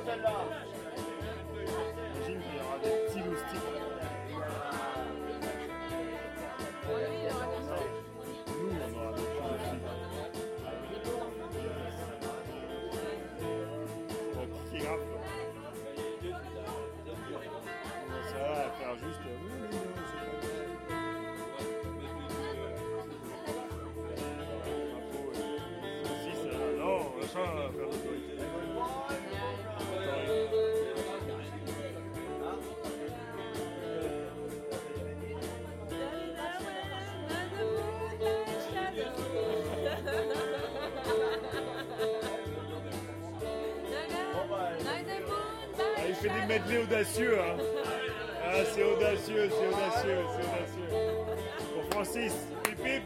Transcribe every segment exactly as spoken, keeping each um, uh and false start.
celle-là. J'imagine qu'il y aura des petits loustiques. Nous, on aura des petits loustiques. Bon, qui est grave. Ça va faire juste. Oui, oui, oui, c'est pas grave. Si, ça va. Non, ça va faire l'autorité. Il fait des medley audacieux, hein. Ah, c'est audacieux, c'est audacieux, c'est audacieux. Pour Francis, pip pip.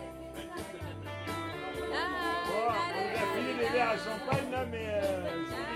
Bon, on a fini les verres à champagne là, mais euh,